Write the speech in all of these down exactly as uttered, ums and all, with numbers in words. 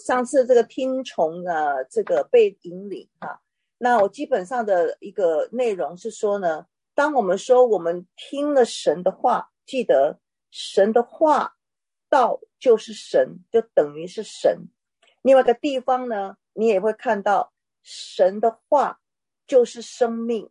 上次这个听从呢，这个被引领哈，那我基本上的一个内容是说呢，当我们说我们听了神的话，记得神的话道就是神，就等于是神。另外一个地方呢，你也会看到神的话就是生命，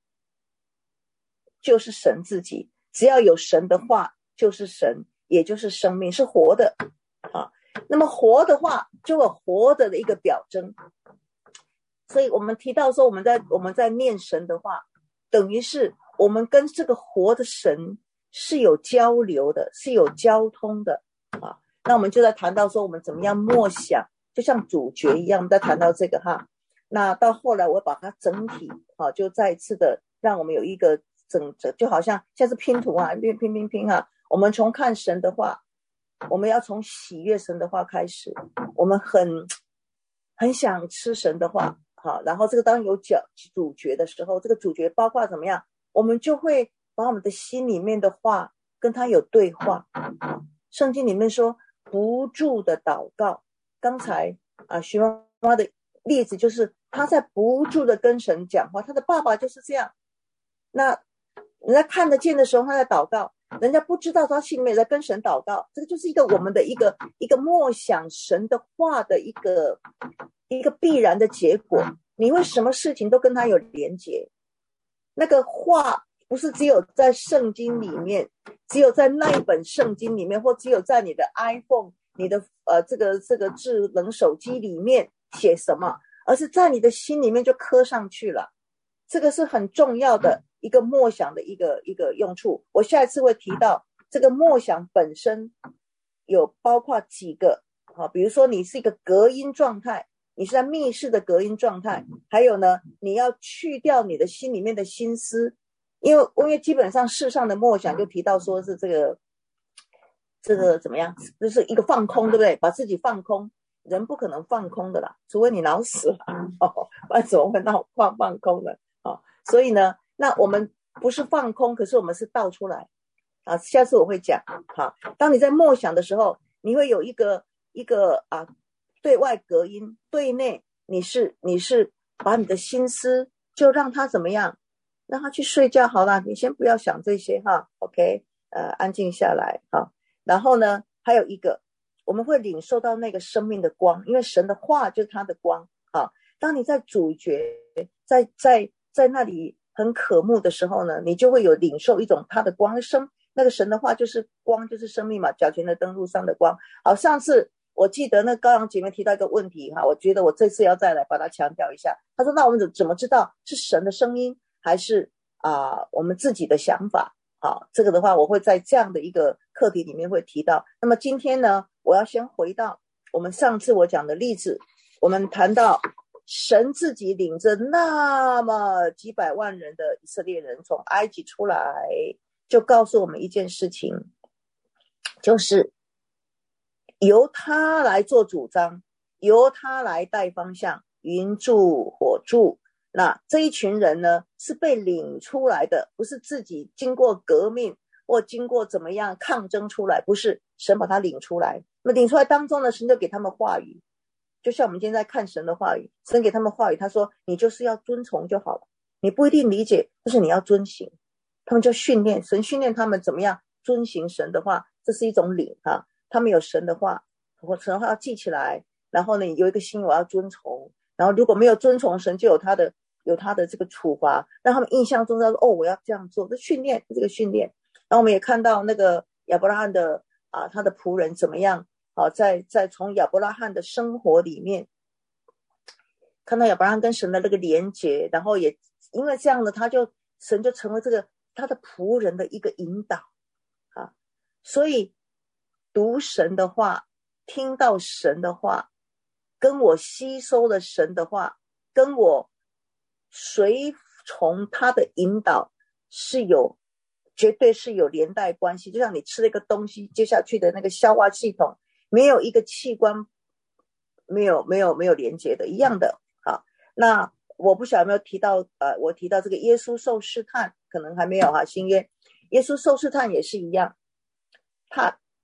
就是神自己。只要有神的话就是神，也就是生命，是活的啊。那么活的话就有活的的一个表征，所以我们提到说我们在我们在念神的话，等于是我们跟这个活的神是有交流的，是有交通的啊。那我们就在谈到说我们怎么样默想，就像主角一样，我们在谈到这个哈。那到后来我把它整体啊，就再一次的让我们有一个整就好像像是拼图啊，拼拼拼拼啊。我们从看神的话，我们要从喜悦神的话开始，我们很很想吃神的话，好，然后这个当有角主角的时候，这个主角包括怎么样，我们就会把我们的心里面的话跟他有对话。圣经里面说不住的祷告，刚才啊徐妈妈的例子就是他在不住的跟神讲话，他的爸爸就是这样。那人家看得见的时候他在祷告，人家不知道他心里面在跟神祷告，这个就是一个我们的一个一个默想神的话的一个一个必然的结果。你为什么事情都跟他有连结？那个话不是只有在圣经里面，只有在那一本圣经里面，或只有在你的 iPhone 你的呃这个这个智能手机里面写什么，而是在你的心里面就刻上去了。这个是很重要的一个默想的一个一个用处。我下一次会提到这个默想本身有包括几个，好，比如说你是一个隔音状态，你是在密室的隔音状态，还有呢，你要去掉你的心里面的心思，因为因为基本上世上的默想就提到说是这个这个怎么样，就是一个放空，对不对？把自己放空，人不可能放空的啦，除非你脑死了，哦，不然怎么会闹放放空了？哦，所以呢，那我们不是放空，可是我们是倒出来啊。下次我会讲。好，当你在默想的时候，你会有一个一个啊，对外隔音，对内你是你是把你的心思就让他怎么样，让他去睡觉好了，你先不要想这些哈 ，OK， 呃，安静下来哈。然后呢，还有一个，我们会领受到那个生命的光，因为神的话就是他的光啊。当你在主角在在在那里很渴慕的时候呢，你就会有领受一种他的光，生那个神的话就是光，就是生命嘛，脚前的灯路上的光。好，上次我记得那高阳姐妹提到一个问题哈，我觉得我这次要再来把它强调一下。她说那我们怎怎么知道是神的声音还是啊、呃、我们自己的想法？好，这个的话我会在这样的一个课题里面会提到。那么今天呢，我要先回到我们上次我讲的例子，我们谈到神自己领着那么几百万人的以色列人从埃及出来，就告诉我们一件事情，就是由他来做主张，由他来带方向，云柱火柱。那这一群人呢，是被领出来的，不是自己经过革命或经过怎么样抗争出来，不是，神把他领出来。那领出来当中呢，神就给他们话语，就像我们今天在看神的话语，神给他们话语，他说你就是要遵从就好了，你不一定理解，但是你要遵行。他们就训练，神训练他们怎么样遵行神的话，这是一种领啊。他们有神的话，神的话要记起来，然后呢有一个心我要遵从，然后如果没有遵从神，就有他的有他的这个处罚，让他们印象中知道说哦我要这样做，这训练这个训练。然后我们也看到那个亚伯拉罕的啊他的仆人怎么样啊，在在从亚伯拉罕的生活里面看到亚伯拉罕跟神的那个连结，然后也因为这样的他就神就成为这个他的仆人的一个引导啊。所以读神的话，听到神的话，跟我吸收了神的话，跟我随从他的引导是有绝对是有连带关系。就像你吃了一个东西，接下去的那个消化系统没有一个器官没有没有没有连接的一样的。好，那我不晓得有没有提到呃，我提到这个耶稣受试探，可能还没有哈。新约耶稣受试探也是一样，他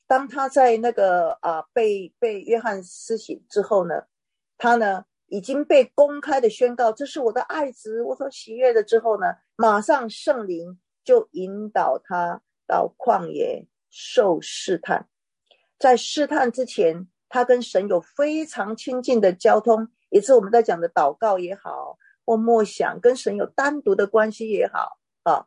当他在那个啊、呃、被被约翰施洗之后呢，他呢已经被公开的宣告这是我的爱子，我所喜悦的之后呢，马上圣灵就引导他到旷野受试探。在试探之前，他跟神有非常亲近的交通，也是我们在讲的祷告也好，或默想跟神有单独的关系也好啊。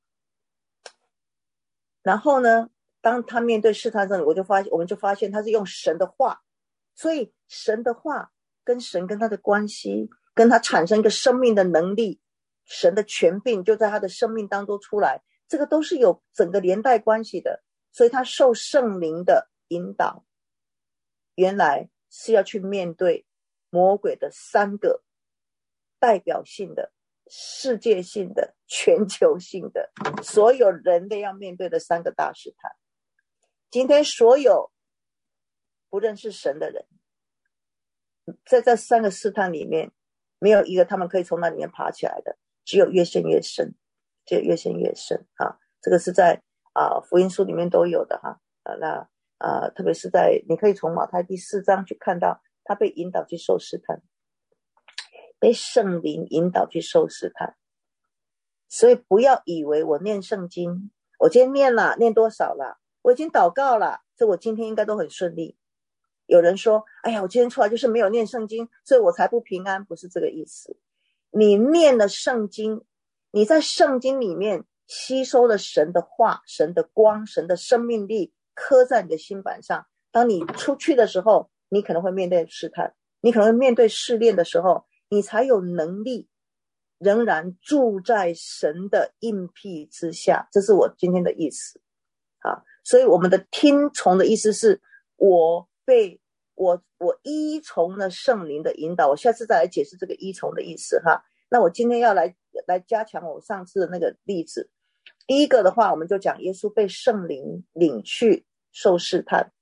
然后呢，当他面对试探的时候，我就发现我们就发现他是用神的话，所以神的话跟神跟他的关系，跟他产生一个生命的能力，神的权柄就在他的生命当中出来，这个都是有整个连带关系的。所以他受圣灵的引导，原来是要去面对魔鬼的三个代表性的、世界性的、全球性的，所有人类要面对的三个大试探。今天所有不认识神的人，在这三个试探里面，没有一个他们可以从那里面爬起来的，只有越陷越深，只有越陷越深啊！这个是在啊福音书里面都有的哈啊，那啊特别是在你可以从马太第四章去看到，他被引导去受试探，被圣灵引导去受试探。所以不要以为我念圣经，我今天念了，念多少了，我已经祷告了，这我今天应该都很顺利。有人说，哎呀，我今天出来就是没有念圣经，所以我才不平安，不是这个意思。你念了圣经，你在圣经里面吸收了神的话，神的光，神的生命力刻在你的心板上，当你出去的时候，你可能会面对试探，你可能会面对试炼的时候，你才有能力仍然住在神的应庇之下，这是我今天的意思啊。所以我们的听从的意思是，我被我我依从了圣灵的引导。我下次再来解释这个依从的意思哈。那我今天要来来加强我上次的那个例子。第一个的话，我们就讲耶稣被圣灵领去受试探。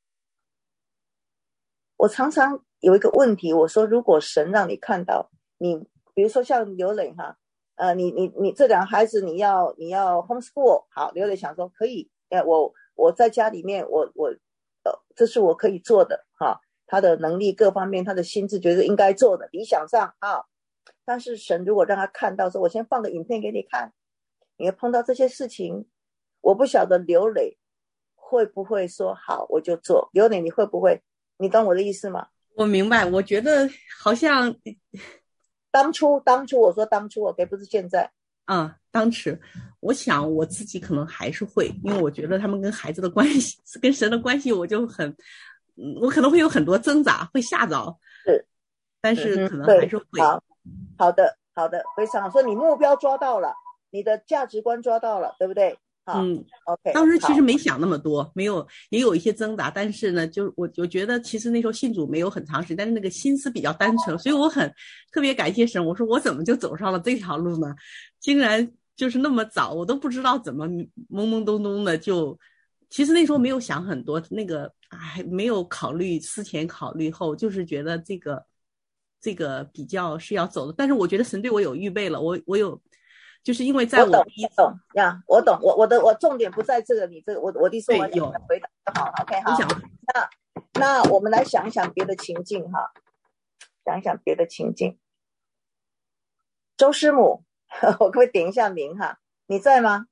我常常有一个问题，我说如果神让你看到你，比如说像刘磊哈，呃，你你你这两个孩子你要你要 homeschool， 好，刘磊想说可以，呃，我我在家里面我我呃，这是我可以做的哈，他的能力各方面，他的心智觉得应该做的，理想上啊。但是神如果让他看到说，我先放个影片给你看，你会碰到这些事情，我不晓得刘磊会不会说好我就做。刘磊你会不会？你懂我的意思吗？ 我明白，我觉得好像当初当初我说当初 OK 不是现在啊，当时我想我自己可能还是会，因为我觉得他们跟孩子的关系跟神的关系我就很我可能会有很多挣扎，会吓着， 是， 但是可能还是会、 嗯、好好的好的，非常好，说你目标抓到了，你的价值观抓到了，对不对？ 嗯 ，OK， 当时其实没想那么多，没有也有一些挣扎，但是呢，就我我觉得其实那时候信主没有很长时间，但是那个心思比较单纯，所以我很特别感谢神。我说我怎么就走上了这条路呢？竟然就是那么早，我都不知道怎么懵懵懂懂的就，其实那时候没有想很多，那个还没有考虑思前考虑后，就是觉得这个这个比较是要走的，但是我觉得神对我有预备了，我我有。就是因为在我第一次， 我懂呀，我懂，我我的我重点不在这个，你这个我我的意思我有回答好 ，OK 好。那那我们来想一想别的情境哈，想一想别的情境。周师母，我可不可以点一下名哈？你在吗？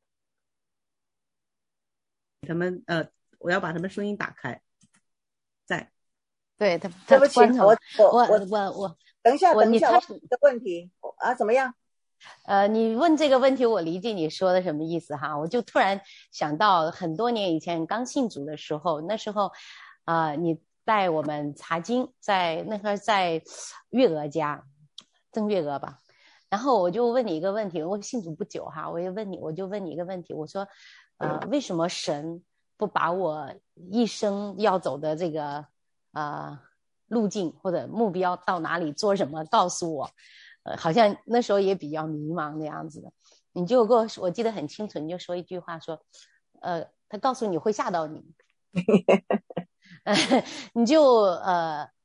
他们呃，我要把他们声音打开，在。 对他， 对不起，我我我我我等一下，等一下，我的问题啊，怎么样？ 呃，你问这个问题，我理解你说的什么意思哈。我就突然想到，很多年以前刚信主的时候，那时候，啊、呃，你带我们查经，在那个在月娥家，郑月娥吧。然后我就问你一个问题，我信主不久哈，我也问你，我就问你一个问题，我说，呃，为什么神不把我一生要走的这个呃路径或者目标到哪里做什么告诉我？呃，好像那时候也比较迷茫的样子的，你就给我，我记得很清楚，你就说一句话说，呃，他告诉你会吓到你，呃，你就呃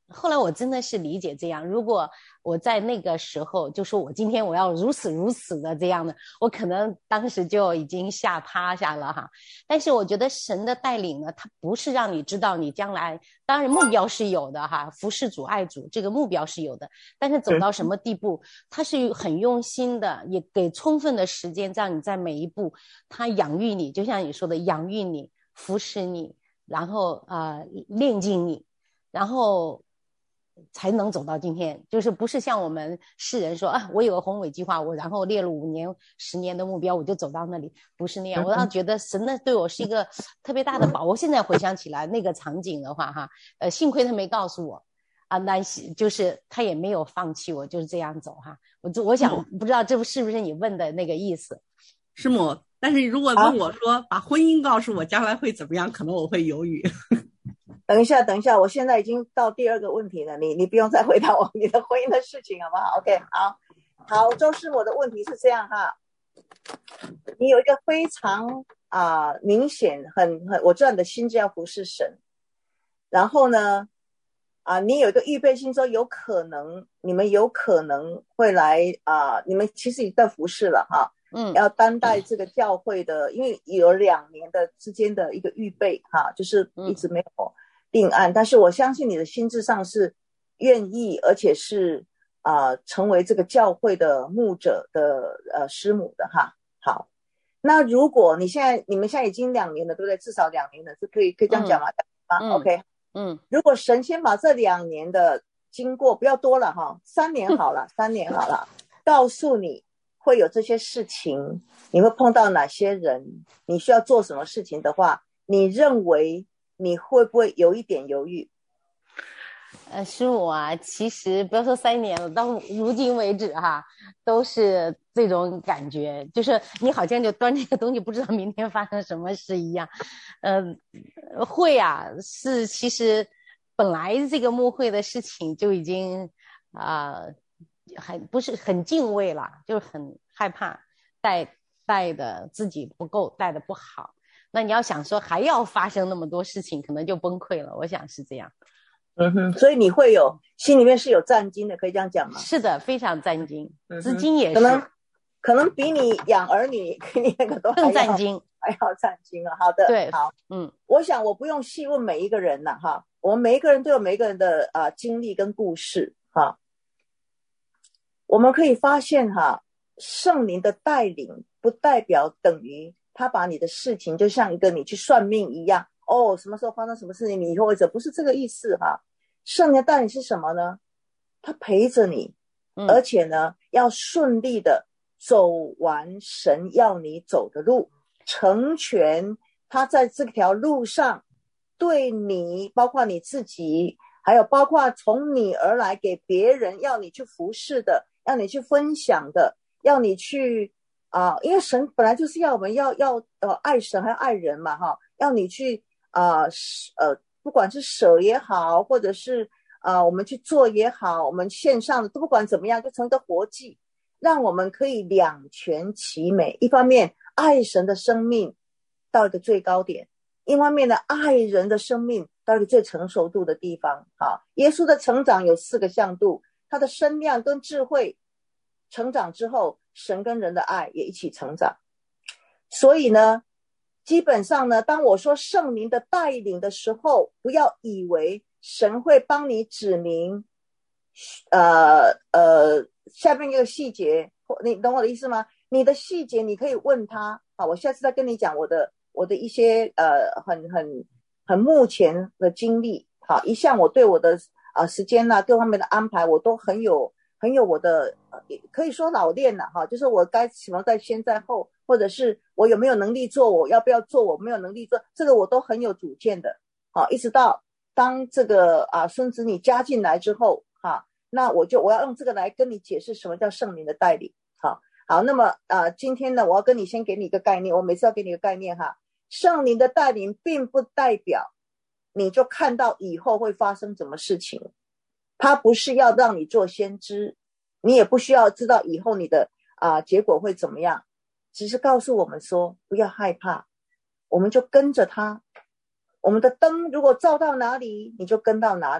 后来我真的是理解这样，如果我在那个时候就说我今天我要如此如此的这样的，我可能当时就已经吓趴下了哈。但是我觉得神的带领呢，他不是让你知道你将来，当然目标是有的哈，服侍主爱主这个目标是有的，但是走到什么地步，他是很用心的，也给充分的时间让你在每一步他养育你，就像你说的养育你，服侍你，然后呃炼净你，然后才能走到今天。就是不是像我们世人说啊，我有个宏伟计划，我然后列了五年十年的目标，我就走到那里，不是那样。我倒觉得神呢对我是一个特别大的宝。我现在回想起来那个场景的话哈，呃，幸亏他没告诉我啊，那就是他也没有放弃我，就是这样走哈。我我想不知道这是不是你问的那个意思。 师母，但是如果问我说、啊、把婚姻告诉我将来会怎么样，可能我会犹豫。 等一下，等一下，我现在已经到第二个问题了，你你不用再回答我你的婚姻的事情，好不好 ？OK， 好，好，周师母的问题是这样哈，你有一个非常啊、呃、明显，很很，我知道你的心智要服侍神，然后呢，啊、呃，你有一个预备心说，有可能你们有可能会来啊、呃，你们其实已经在服侍了哈。 嗯， 要担待这个教会的，因为有两年的之间的一个预备哈，就是一直没有定案，嗯、但是我相信你的心智上是愿意，而且是啊、呃、成为这个教会的牧者的呃师母的哈。好，那如果你现在你们现在已经两年了，对不对？至少两年了，是可以可以这样讲吗？ 嗯、 啊 ，OK， 嗯， 如果神先把这两年的经过不要多了哈，三年好了，三年好了，告诉你。会有这些事情，你会碰到哪些人，你需要做什么事情的话，你认为你会不会有一点犹豫？ 呃，师母啊，其实不要说三年了，到如今为止哈，都是这种感觉，就是你好像就端这个东西，不知道明天发生什么事一样。嗯、呃，会啊，是其实本来这个牧会的事情就已经啊。呃很不是很敬畏了，就是很害怕带带的自己不够，带的不好。那你要想说还要发生那么多事情，可能就崩溃了。我想是这样。 嗯哼，所以你会有心里面是有战兢的，可以这样讲吗？ 是的，非常战兢，资金也是， 可能可能比你养儿女比你那个都还要更战兢， 还要战兢啊。好的， 对， 好， 嗯， 我想我不用细问每一个人了哈，我们每一个人都有每一个人的啊、呃、经历跟故事哈。我们可以发现哈，圣灵的带领不代表等于他把你的事情就像一个你去算命一样，哦，什么时候发生什么事情，你以后会怎，不是这个意思哈。圣灵的带领是什么呢？他陪着你，而且呢，要顺利的走完神要你走的路，成全他在这条路上对你，包括你自己，还有包括从你而来给别人要你去服侍的，要你去分享的，要你去啊、呃，因为神本来就是要我们要要呃爱神还要爱人嘛哈，要你去啊 呃, 呃不管是舍也好，或者是啊、呃、我们去做也好，我们线上的都不管怎么样，就成一个活祭，让我们可以两全其美。一方面爱神的生命到一个最高点，一方面呢爱人的生命到一个最成熟度的地方。好，耶稣的成长有四个向度，他的身量跟智慧成长之后，神跟人的爱也一起成长。所以呢，基本上呢，当我说圣灵的带领的时候，不要以为神会帮你指明呃呃下面一个细节，你懂我的意思吗？你的细节你可以问他啊，我下次再跟你讲我的我的一些呃很很很目前的经历。好，一向我对我的啊、呃、时间啊各方面的安排，我都很有很有我的、呃、可以说老练了哈，就是我该什么在先在后，或者是我有没有能力做，我要不要做，我没有能力做，这个我都很有主见的。好，一直到当这个啊孙子你加进来之后哈，那我就我要用这个来跟你解释什么叫圣灵的带领。好好，那么啊今天呢，我要跟你先给你一个概念，我每次要给你一个概念哈，圣灵的带领并不代表你就看到以后会发生什么事情，他不是要让你做先知，你也不需要知道以后你的啊结果会怎么样，只是告诉我们说不要害怕，我们就跟着他，我们的灯如果照到哪里你就跟到哪里。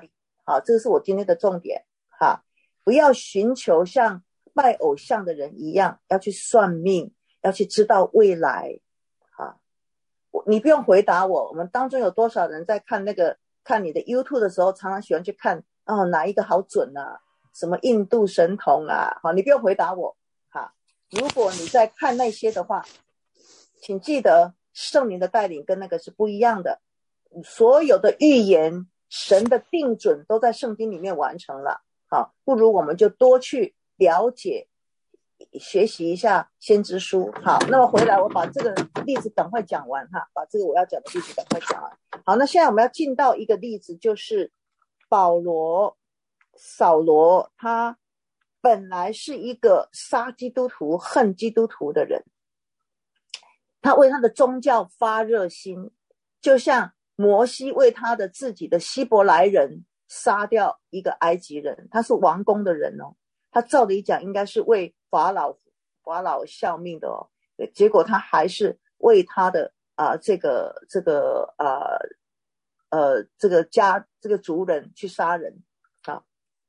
好，这个是我今天的重点哈，不要寻求像拜偶像的人一样要去算命，要去知道未来哈。你不用回答我，我们当中有多少人在看那个看你的 YouTube 的时候常常喜欢去看哦哪一个好准啊，什么印度神童啊，好，你不用回答我哈。如果你在看那些的话，请记得圣灵的带领跟那个是不一样的，所有的预言神的定准都在圣经里面完成了，好，不如我们就多去了解学习一下先知书。好，那么回来我把这个例子赶快讲完哈，把这个我要讲的例子赶快讲完。好，那现在我们要进到一个例子，就是保罗扫罗，他本来是一个杀基督徒恨基督徒的人，他为他的宗教发热心，就像摩西为他的自己的希伯来人杀掉一个埃及人，他是王宫的人哦，他照理讲应该是为法老法老效命的哦，结果他还是为他的啊、呃、这个这个呃呃这个家这个族人去杀人啊。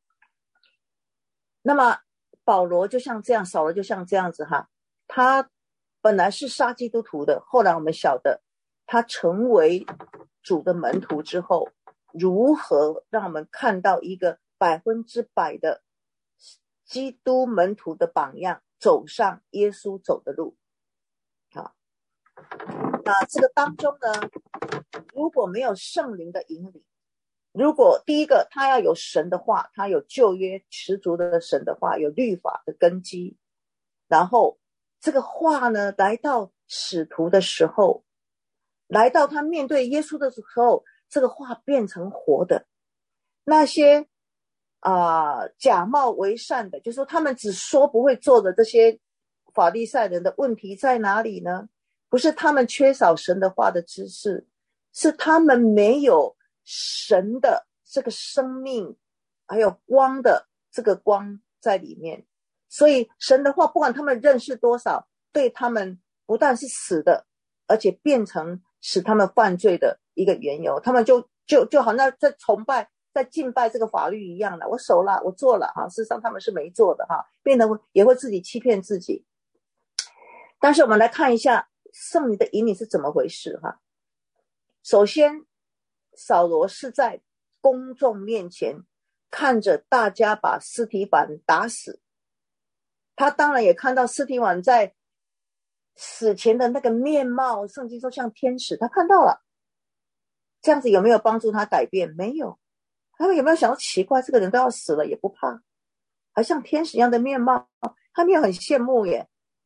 那么保罗就像这样，扫罗就像这样子哈，他本来是杀基督徒的，后来我们晓得他成为主的门徒之后，如何让我们看到一个百分之百的基督门徒的榜样，走上耶稣走的路。好，那这个当中呢，如果没有圣灵的引领，如果第一个他要有神的话，他有旧约十足的神的话，有律法的根基，然后这个话呢来到使徒的时候，来到他面对耶稣的时候，这个话变成活的。那些啊、呃、假冒为善的，就是说他们只说不会做的这些法利赛人的问题在哪里呢？不是他们缺少神的话的知识，是他们没有神的这个生命还有光的这个光在里面，所以神的话不管他们认识多少，对他们不但是死的，而且变成使他们犯罪的一个缘由。他们就就就好像在崇拜在敬拜这个法律一样的，我守了我做了哈，事实上他们是没做的哈，变得也会自己欺骗自己。但是我们来看一下圣灵的引领是怎么回事哈。首先扫罗是在公众面前看着大家把司提反打死，他当然也看到司提反在死前的那个面貌，圣经说像天使，他看到了。这样子有没有帮助他改变？没有。他们有没有想到奇怪，这个人都要死了也不怕，还像天使一样的面貌，他们也很羡慕耶。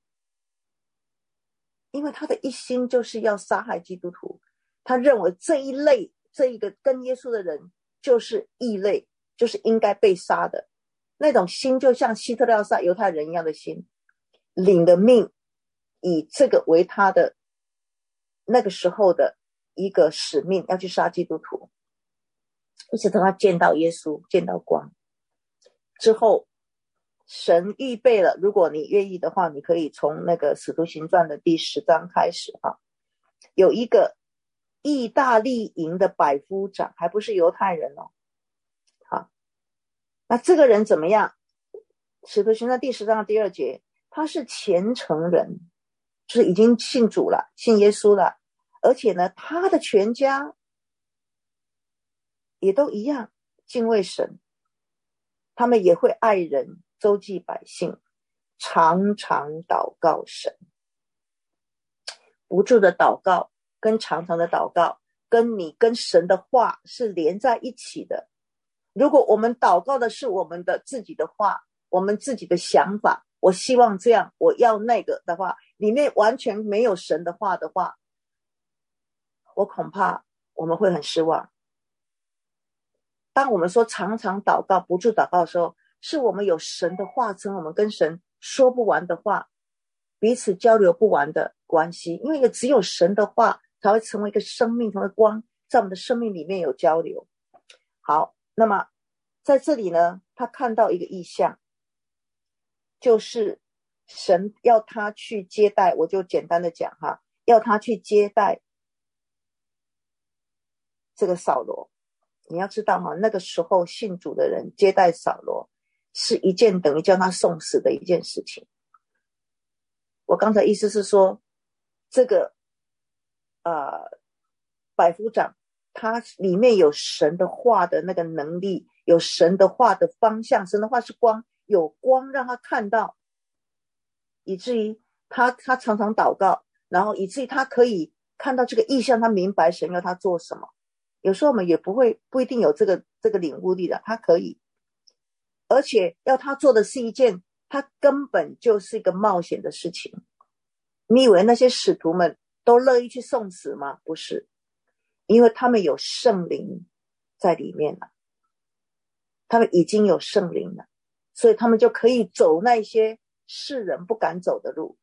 因为他的一心就是要杀害基督徒，他认为这一类这一个跟耶稣的人就是异类，就是应该被杀的那种心，就像希特勒要杀犹太人一样的心，领了命，以这个为他的那个时候的一个使命，要去杀基督徒。一直到他见到耶稣，见到光之后，神预备了，如果你愿意的话，你可以从那个使徒行传的第十章开始哈，有一个意大利营的百夫长，还不是犹太人哦。好，那这个人怎么样？使徒行传第十章的第二节，他是虔诚人，就是已经信主了，信耶稣了，而且呢，他的全家也都一样敬畏神，他们也会爱人，周济百姓，常常祷告神。不住的祷告跟常常的祷告跟你跟神的话是连在一起的。如果我们祷告的是我们的自己的话，我们自己的想法，我希望这样，我要那个的话，里面完全没有神的话的话，我恐怕我们会很失望。当我们说常常祷告不住祷告的时候，是我们有神的话成我们跟神说不完的话，彼此交流不完的关系，因为只有神的话才会成为一个生命，成为光，在我们的生命里面有交流。好，那么在这里呢，他看到一个异象，就是神要他去接待，我就简单的讲哈，要他去接待这个扫罗。 你要知道哈，那个时候信主的人接待扫罗是一件等于叫他送死的一件事情。我刚才意思是说，这个呃百夫长他里面有神的话的那个能力，有神的话的方向，神的话是光，有光让他看到，以至于他他常常祷告，然后以至于他可以看到这个意象，他明白神要他做什么。有时候我们也不会不一定有这个这个领悟力的，他可以，而且要他做的是一件他根本就是一个冒险的事情。你以为那些使徒们都乐意去送死吗？不是，因为他们有圣灵在里面了，他们已经有圣灵了，所以他们就可以走那些世人不敢走的路。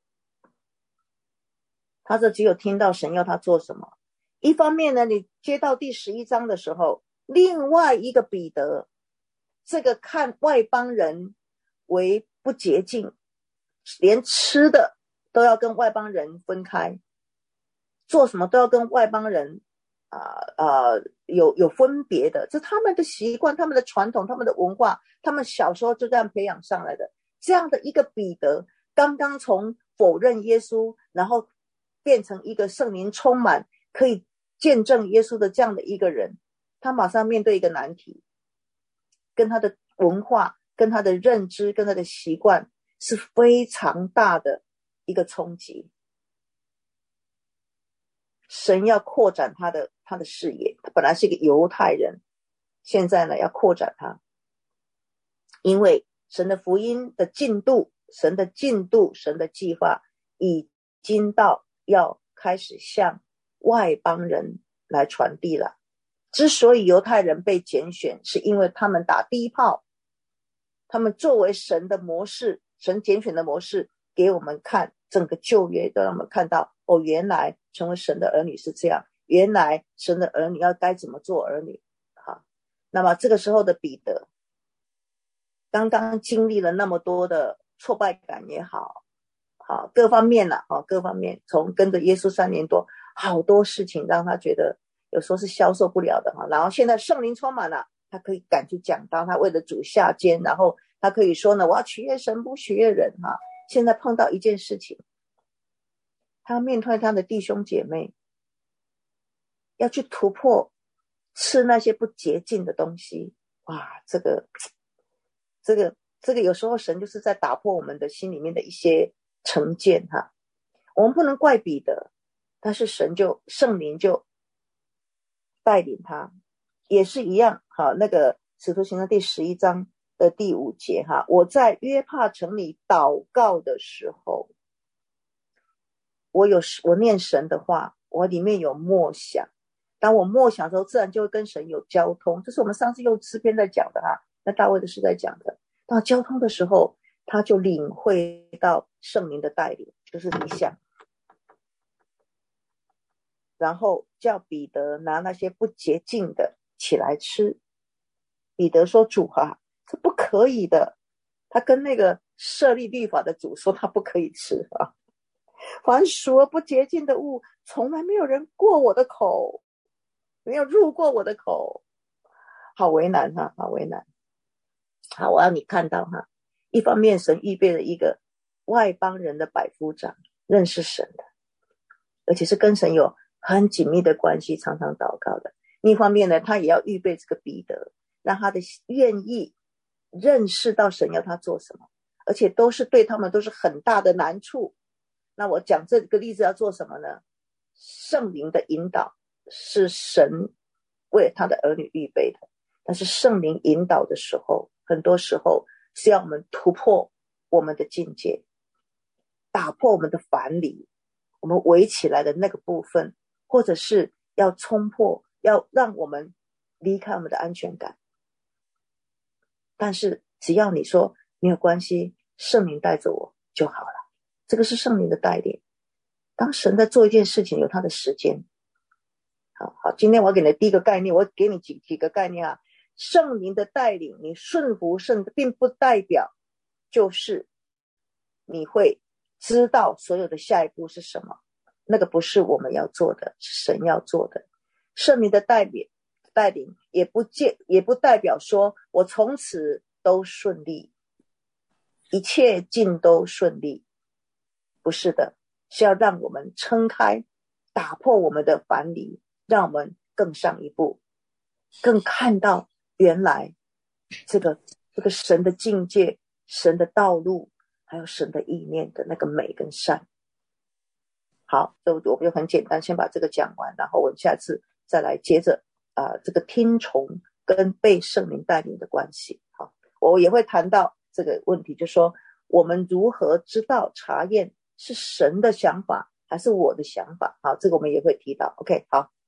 他这只有听到神要他做什么。一方面呢，你接到第十一章的时候，另外一个彼得，这个看外邦人为不洁净，连吃的都要跟外邦人分开，做什么都要跟外邦人啊啊、呃呃、有有分别的，这他们的习惯，他们的传统，他们的文化，他们小时候就这样培养上来的。这样的一个彼得，刚刚从否认耶稣，然后变成一个圣灵充满，可以见证耶稣的这样的一个人，他马上面对一个难题，跟他的文化，跟他的认知，跟他的习惯是非常大的一个冲击。神要扩展他的他的视野，他本来是一个犹太人，现在呢要扩展他，因为神的福音的进度，神的进度，神的计划已经到要开始向外邦人来传递了。之所以犹太人被拣选，是因为他们打第一炮，他们作为神的模式，神拣选的模式给我们看，整个旧约都让我们看到，哦，原来成为神的儿女是这样，原来神的儿女要该怎么做儿女。好，那么这个时候的彼得刚刚经历了那么多的挫败感也好，好各方面啦、啊、各方面，从跟着耶稣三年多，好多事情让他觉得有时候是消受不了的哈。然后现在圣灵充满了，他可以敢去讲道，他为了主下监，然后他可以说呢，我要取悦神不取悦人哈。现在碰到一件事情，他面对他的弟兄姐妹，要去突破吃那些不洁净的东西。哇，这个这个这个有时候神就是在打破我们的心里面的一些成见哈。我们不能怪彼得，但是神就圣灵就带领他，也是一样哈。那个使徒行传第十一章的第五节哈，我在约帕城里祷告的时候，我有我念神的话，我里面有默想，当我默想的时候，自然就会跟神有交通。这是我们上次用诗篇在讲的哈，那大卫的诗在讲的。当交通的时候，他就领会到圣灵的带领，就是理想，然后叫彼得拿那些不洁净的起来吃。彼得说，主啊，这不可以的。他跟那个设立律法的主说他不可以吃啊，凡属了不洁净的物，从来没有人过我的口，没有入过我的口。好为难哈、啊，好为难。好，我要你看到哈，一方面神预备了一个外邦人的百夫长，认识神的，而且是跟神有很紧密的关系，常常祷告的。另一方面呢，他也要预备这个彼得，让他的愿意认识到神要他做什么，而且都是对他们都是很大的难处。那我讲这个例子要做什么呢？圣灵的引导是神为他的儿女预备的，但是圣灵引导的时候，很多时候是要我们突破我们的境界，打破我们的藩篱，我们围起来的那个部分，或者是要冲破，要让我们离开我们的安全感。但是只要你说没有关系，圣灵带着我就好了，这个是圣灵的带领。当神在做一件事情，有他的时间。好好，今天我给你的第一个概念，我给你几几个概念啊。圣灵的带领，你顺服圣，并不代表就是你会知道所有的下一步是什么，那个不是我们要做的，是神要做的。圣灵的带领带领，也不介也不代表说我从此都顺利，一切尽都顺利，不是的，是要让我们撑开，打破我们的藩篱，让我们更上一步，更看到原来这个这个神的境界，神的道路，还有神的意念的那个美跟善。好，所以我们就很简单先把这个讲完，然后我们下次再来接着啊、呃，这个听从跟被圣灵带领的关系。好，我也会谈到这个问题，就是说我们如何知道查验是神的想法还是我的想法。好，这个我们也会提到。 OK， 好。